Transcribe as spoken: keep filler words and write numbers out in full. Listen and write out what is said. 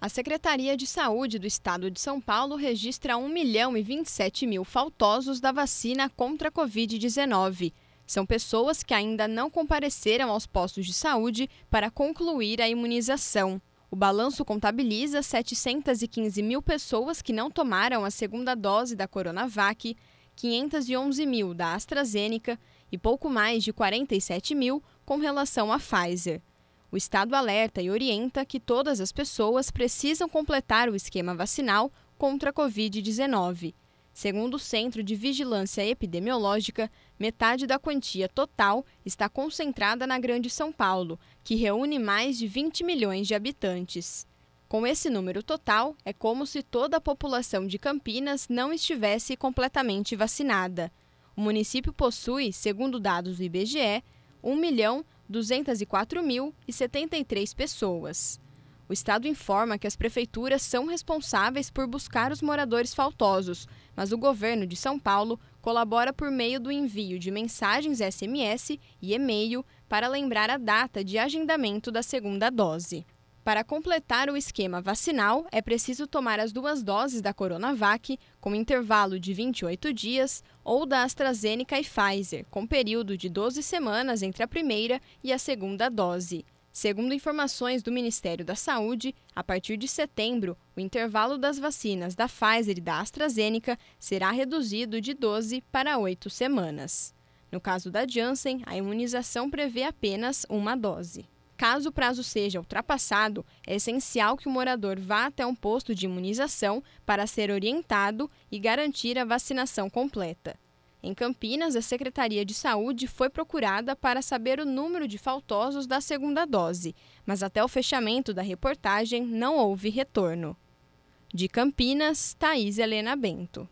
A Secretaria de Saúde do Estado de São Paulo registra um milhão e vinte e sete mil faltosos da vacina contra a covid dezenove. São pessoas que ainda não compareceram aos postos de saúde para concluir a imunização. O balanço contabiliza setecentas e quinze mil pessoas que não tomaram a segunda dose da Coronavac, quinhentas e onze mil da AstraZeneca e pouco mais de quarenta e sete mil com relação à Pfizer. O Estado alerta e orienta que todas as pessoas precisam completar o esquema vacinal contra a covid dezenove. Segundo o Centro de Vigilância Epidemiológica, metade da quantia total está concentrada na Grande São Paulo, que reúne mais de vinte milhões de habitantes. Com esse número total, é como se toda a população de Campinas não estivesse completamente vacinada. O município possui, segundo dados do I B G E, um milhão duzentas e quatro mil e setenta e três pessoas. O Estado informa que as prefeituras são responsáveis por buscar os moradores faltosos, mas o governo de São Paulo colabora por meio do envio de mensagens S M S e e-mail para lembrar a data de agendamento da segunda dose. Para completar o esquema vacinal, é preciso tomar as duas doses da Coronavac, com intervalo de vinte e oito dias, ou da AstraZeneca e Pfizer, com período de doze semanas entre a primeira e a segunda dose. Segundo informações do Ministério da Saúde, a partir de setembro, o intervalo das vacinas da Pfizer e da AstraZeneca será reduzido de doze para oito semanas. No caso da Janssen, a imunização prevê apenas uma dose. Caso o prazo seja ultrapassado, é essencial que o morador vá até um posto de imunização para ser orientado e garantir a vacinação completa. Em Campinas, a Secretaria de Saúde foi procurada para saber o número de faltosos da segunda dose, mas até o fechamento da reportagem não houve retorno. De Campinas, Thaís Helena Bento.